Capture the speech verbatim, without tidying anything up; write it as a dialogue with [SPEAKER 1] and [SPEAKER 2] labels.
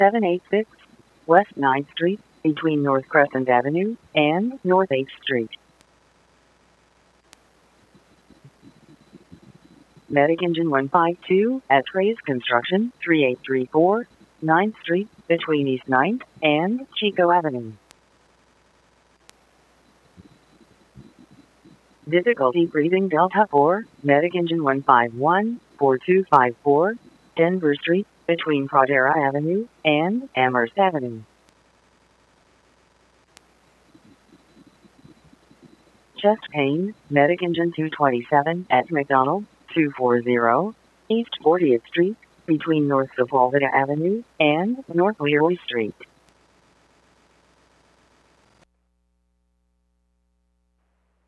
[SPEAKER 1] seven eighty-six West ninth Street, between North Crescent Avenue and North eighth Street. Medic Engine one five two, S-Rays Construction, thirty-eight thirty-four ninth Street, between East ninth and Chico Avenue. Difficulty breathing Delta four, Medic Engine one five one, four two five four, Denver Street, between Pradera Avenue and Amherst Avenue. Chest pain, Medic Engine two twenty-seven at McDonald, two forty East fortieth Street, between North Sepulveda Avenue and North Leroy Street.